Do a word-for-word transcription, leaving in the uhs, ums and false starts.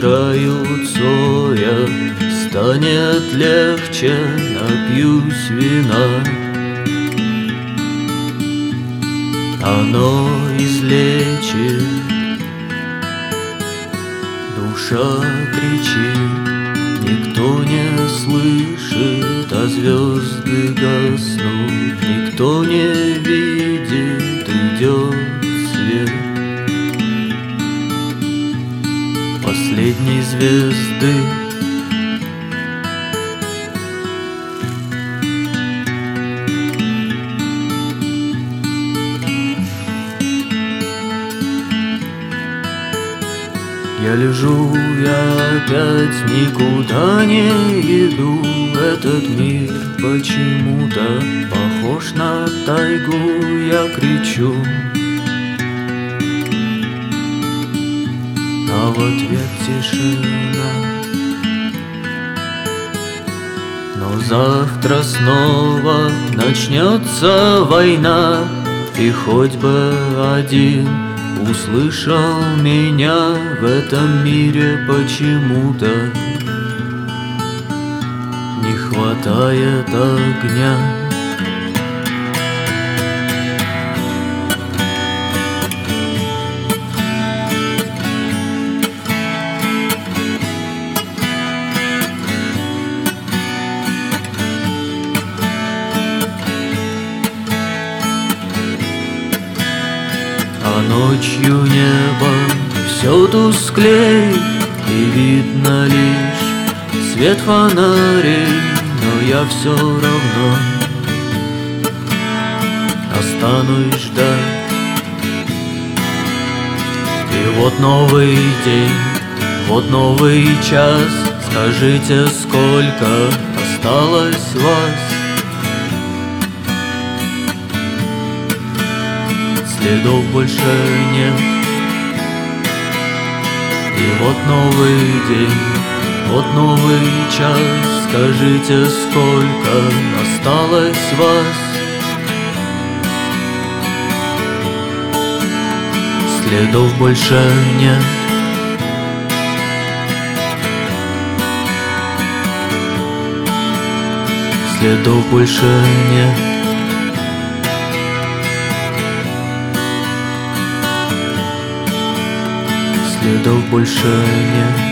играют соя, станет легче, напьюсь вина. Оно излечит, душа кричит, никто не слышит, а звезды гаснут, никто не видит, идет свет последней звезды. Я лежу, я опять никуда не иду. Этот мир почему-то похож на тайгу, я кричу, а в ответ тишина. Но завтра снова начнется война, и хоть бы один услышал меня в этом мире почему-то не хватает огня. А ночью небо все тусклей, и видно лишь свет фонарей, но я все равно останусь ждать. И вот новый день, вот новый час, скажите, сколько осталось вас? Следов больше нет. И вот новый день, вот новый час, скажите, сколько осталось вас? Следов больше нет. Следов больше нет. Следов больше нет.